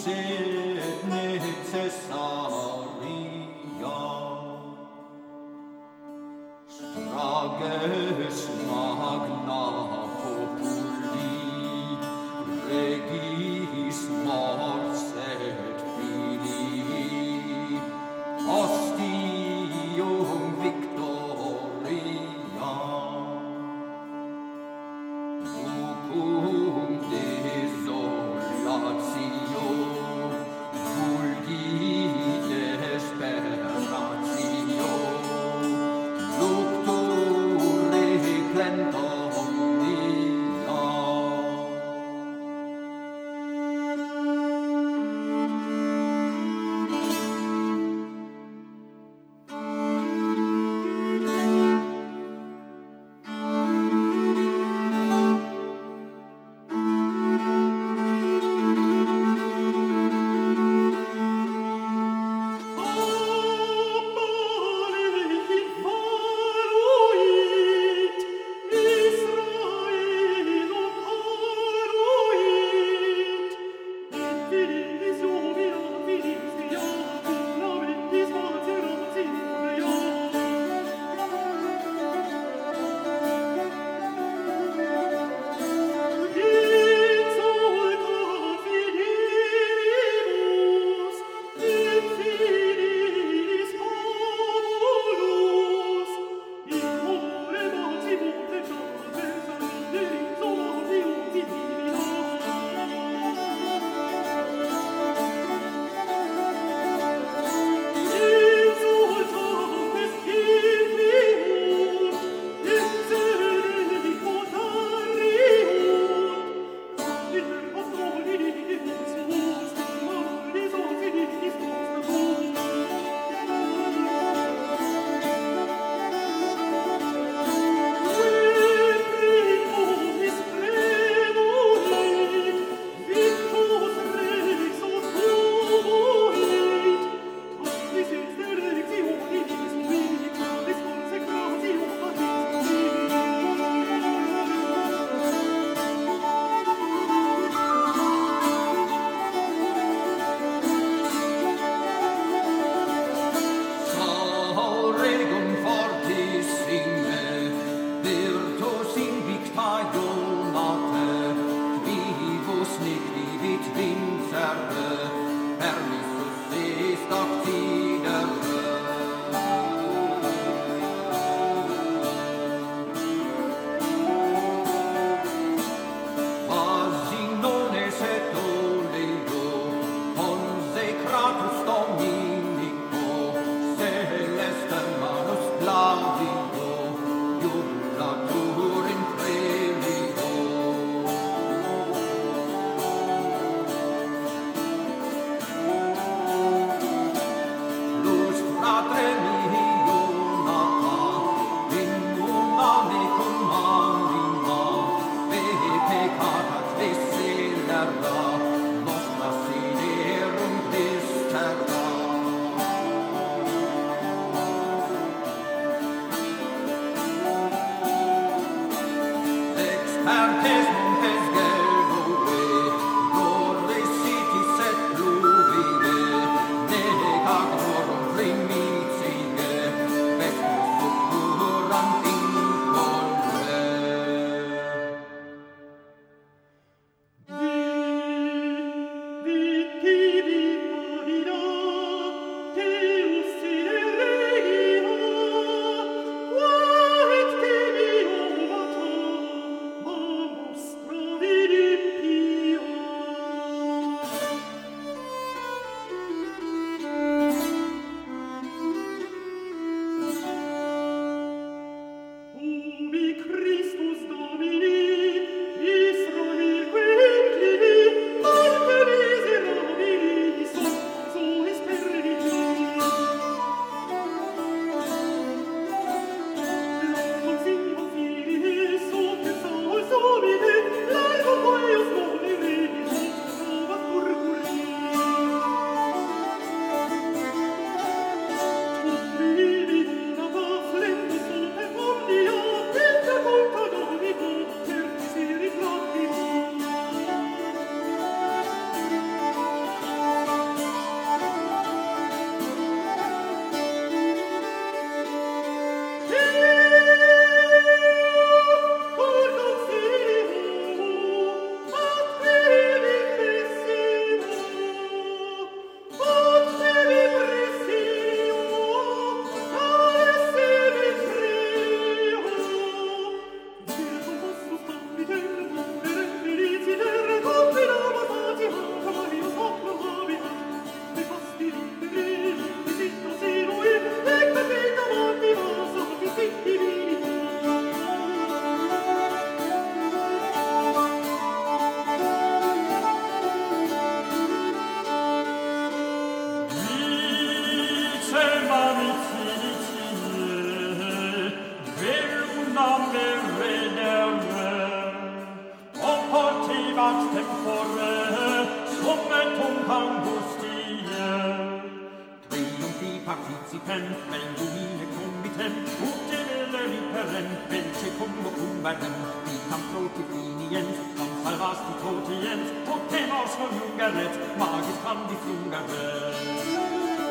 et necessaria. Strages magna populi, regis mors et fili, ostium victoria. Lucum desolatio, vulgi desperatio, luctur replenta omnia. Martes montes gelbore, glore sitis et pluvide, negagorum primitige, vestus succurrant incolore. Tibi marina, Deus sine regia, et tibi omata, Amus providi pia. Ubi Christus Domini, Israel quinquili, ante miserabili, sois perditi. Consiglio fili, sopra Saul solide, largo quaius volere, nova purpuri. Vidi una paz lento sopra omnia, inter multa domico, liberen, vel lumine combitem, ut nelle riperen, velce cum ocumberem, vitam protifiniens, tam salvasti totiens, potemos conjungeret, magis candi flungeret.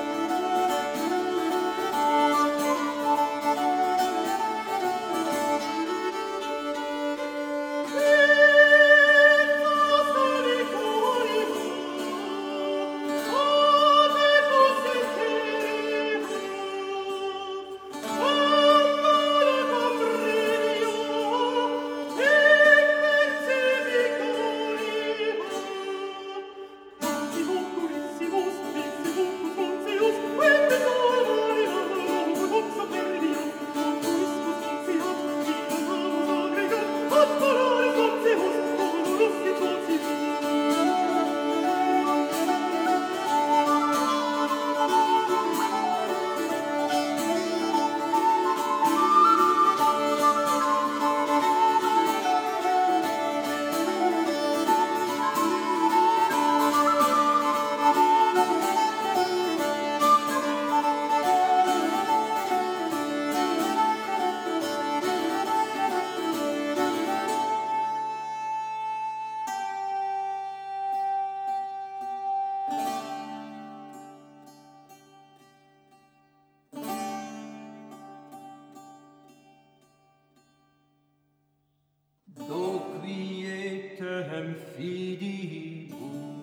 Doquietem fidibus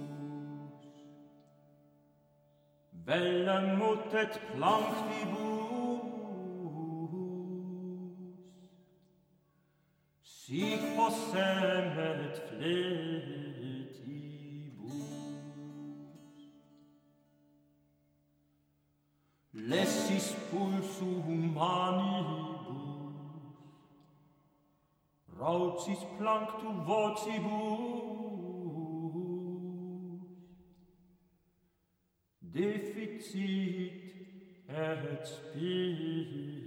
bellem mut et planctibus sic possem et fletibus lessis pulsu humanibus raucis planctu vocibus deficit et spiritus